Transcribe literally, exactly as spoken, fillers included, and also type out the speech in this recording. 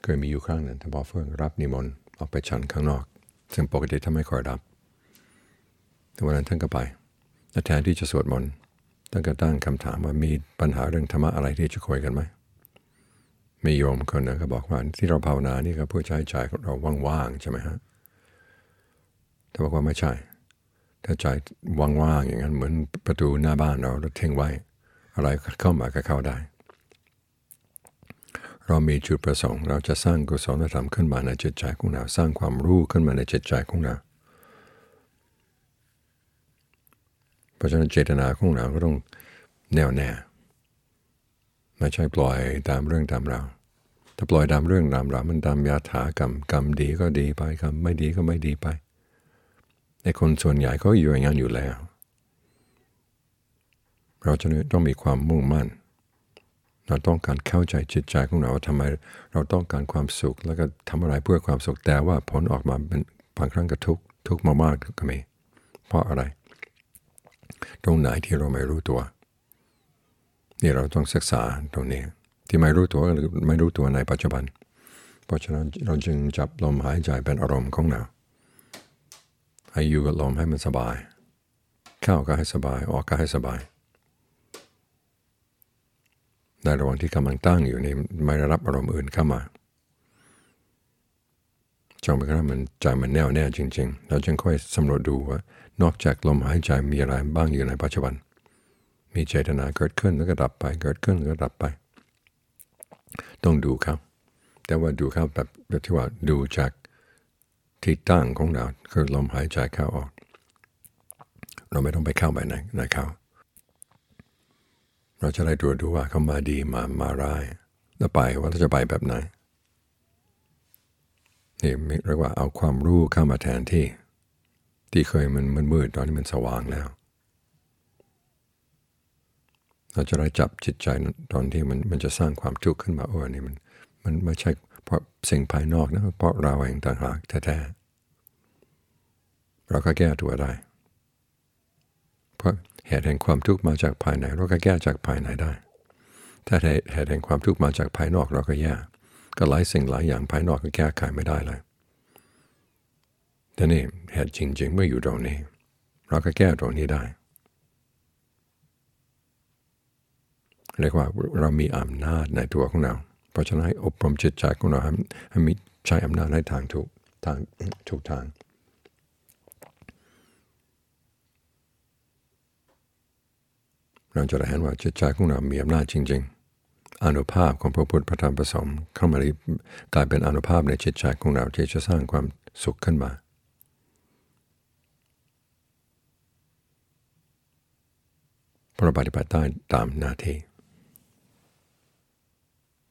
เคยมีอยู่ครั้งหนึ่งท่านพ่อเฟื่องรับนิมนต์ออกไปฉันข้างนอกซึ่งปกติท่านไม่ค่อยรับแต่วันนั้นท่านก็ไปและแทนที่จะสวดมนต์ท่านก็ตั้งคำถามว่ามีปัญหาเรื่องธรรมะอะไรที่จะคุยกันไหมมีโยมคนหนึ่งก็บอกว่าที่เราภาวนานี่ก็เพื่อใช้ใจเราว่างๆใช่ไหมฮะท่านบอกว่าไม่ใช่ถ้าใจว่างๆอย่างนั้นเหมือนประตูหน้าบ้านเราเราทิ้งไว้อะไรเข้ามาก็เข้าได้เรามีจุดประสงค์เราจะสร้างกุศลธรรมขึ้นมาในจิตใจของเราสร้างความรู้ขึ้นมาในจิตใจของเราเพราะฉะนั้นเจตนาของเราก็ต้องแน่วแน่ไม่ใช่ปล่อยตามเรื่องตามราวถ้าปล่อยตามเรื่องตามราวมันตามยถากรรมกรรมดีก็ดีไปกรรมไม่ดีก็ไม่ดีไปในคนส่วนใหญ่เขาอยู่อย่างนั้นอยู่แล้วเราจะต้องมีความมุ่งมั่นเราต้องการเข้าใจจิตใจของเราว่าทำไมเราต้องการความสุขแล้วก็ทำอะไรเพื่อความสุขแต่ว่าผลออกมาเป็นบางครั้งก็ทุกข์ทุกข์มากๆก็มีเพราะอะไรตรงไหนที่เราไม่รู้ตัวนี่เราต้องศึกษาตรงนี้ที่ไม่รู้ตัวหรือไม่รู้ตัวในปัจจุบันเพราะฉะนั้นเราจึงจับลมหายใจเป็นอารมณ์ของเราให้อยู่กับลมให้มันสบายเข้าก็ให้สบายออกก็ให้สบายในระหว่างที่กำลังตั้งอยู่นี่ไม่ได้รับอารมณ์อื่นเข้ามาจนกระทั่งมันใจมันแน่วแน่จริงๆเราจึงค่อยสำรวจดูว่านอกจากลมหายใจมีอะไรบ้างอยู่ในปัจจุบันมีเจตนาเกิดขึ้นแล้วก็ดับไปเกิดขึ้นแล้วก็ดับไปต้องดูครับแต่ว่าดูครับแบบแบบที่ว่าดูจากที่ตั้งของเราคือลมหายใจเข้าออกเราไม่ต้องไปเข้าไปไหนไหนเข้าเราจะได้ตรวจดูว่าเขามาดีมามาร้ายแล้วไปว่าเราจะไปแบบไหนนี่เรียกว่าเอาความรู้เข้ามาแทนที่ที่เคยมันมันมืดตอนนี้มันสว่างแล้วเราจะได้จับจิตใจตอนที่มันมันจะสร้างความทุกข์ขึ้นมาโอ้นี่มันมันไม่ใช่เพราะสิ่งภายนอกนะเพราะเราเองต่างหากแท้ๆเราก็แก้ตัวได้เพราะเหตุแห่งความทุกข์มาจากภายในเราก็แก้จากภายในได้ถ้าเหตุแห่งความทุกข์มาจากภายนอกเราก็แย่ก็หลายสิ่งหลายอย่างภายนอกก็แก้ไขไม่ได้เลยแต่นี่เหตุจริงๆเมื่ออยู่ตรงนี้เราก็แก้ตรงนี้ได้เรียกว่าเรามีอำนาจในตัวของเราเพราะฉะนั้นให้อบรมจิตใจของเราให้ให้มีใช้อำนาจในทางถูกทางถูกทางเราจะได้เห็นว่าจิตใจของเรามีอำนาจจริงๆอานุภาพของพระพุทธพระธรรมพระสงฆ์เข้ามากลายเป็นอานุภาพในจิตใจของเราที่จะสร้างความสุขขึ้นมาเพราะปฏิบัติได้ตามหน้าที่